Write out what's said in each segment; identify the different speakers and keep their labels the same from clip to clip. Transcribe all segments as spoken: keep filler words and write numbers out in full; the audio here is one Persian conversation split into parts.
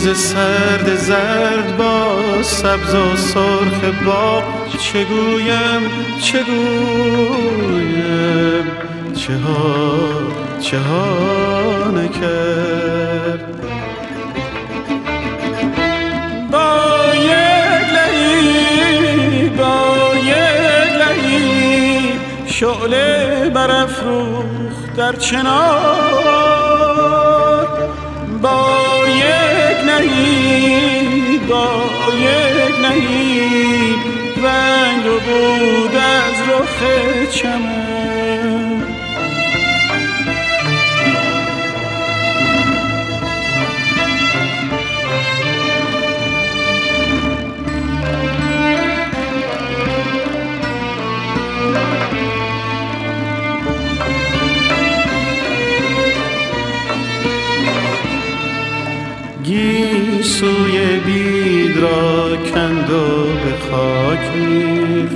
Speaker 1: پاییز سرد زرد با سبز و سرخ باغ، چه گویم چه گویم چه ها چه ها نکرد. با یک لحی با یک لحی شعله برافروخت در چنار، با یک نهی با یک نهی رنگ رو بود از رخ چمن. گیسوی بید را کند و به خاک ریخت،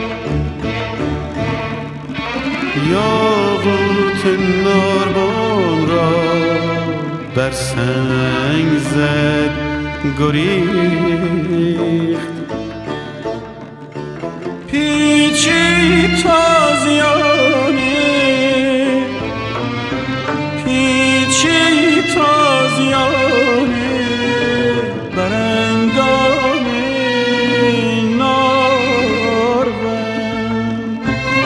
Speaker 1: یاقوت ناربان را بر سنگ زد گریخت. پیچی تازیانه پیچی تازیانه برندام نارون.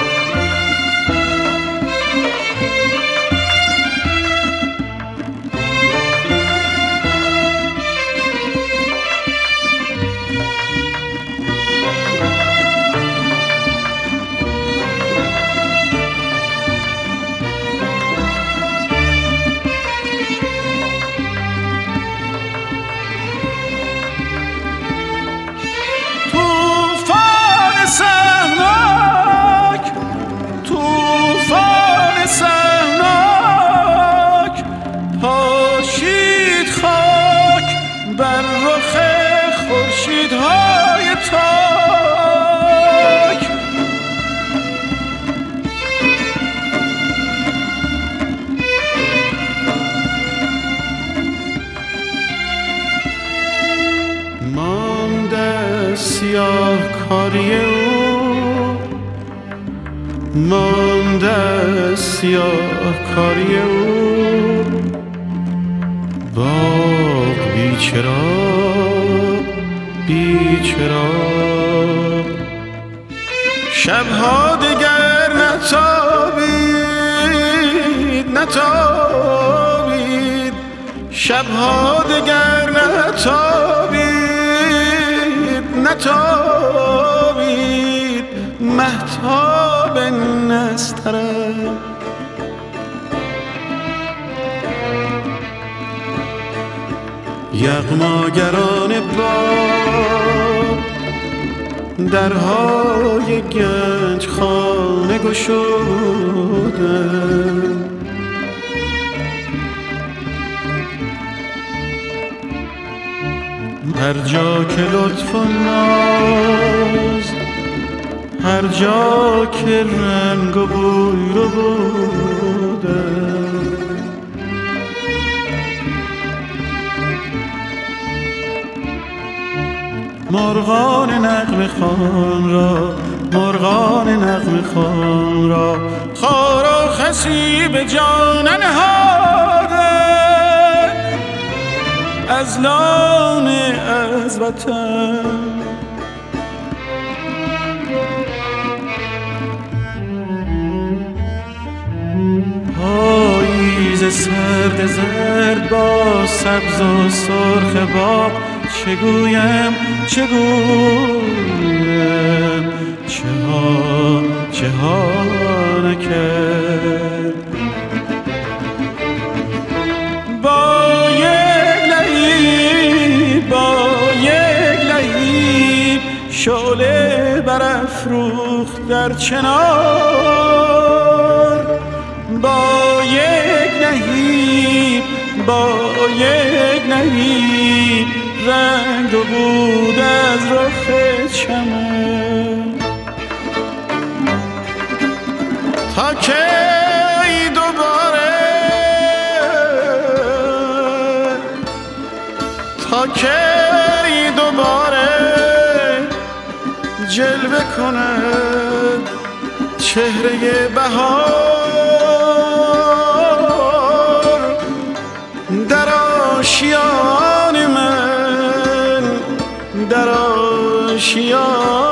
Speaker 1: بر رخ خورشیدهای تاک، مانده سیاه کاری او مانده سیاه کاری او باغ بیچراغ بیچراغ. شبها دگر نتابید نتابید شبها دگر نتابید نتابید مهتاب نسترن. یغماگران باغ درهای گنج خانه گشودند، هر جا که لطف و ناز، هر جا که رنگ و بوی رو بودند. مرغان نغمه خوان را مرغان نغمه خوان را خار و خسی به جان نهاده، از لانه از وطن. پاییز سرد زرد با سبز و سرخ باغ، چه گویم چه گویم چه ها چه ها نکرد. با یک لحی با یک لحی شعله برافروخت در چنار، با یک لحی با یک لحی رنگ و بود از رخ چمن. تا کی دوباره تا که دوباره جلوه کند چهره بهار در آشیان من، در آشیان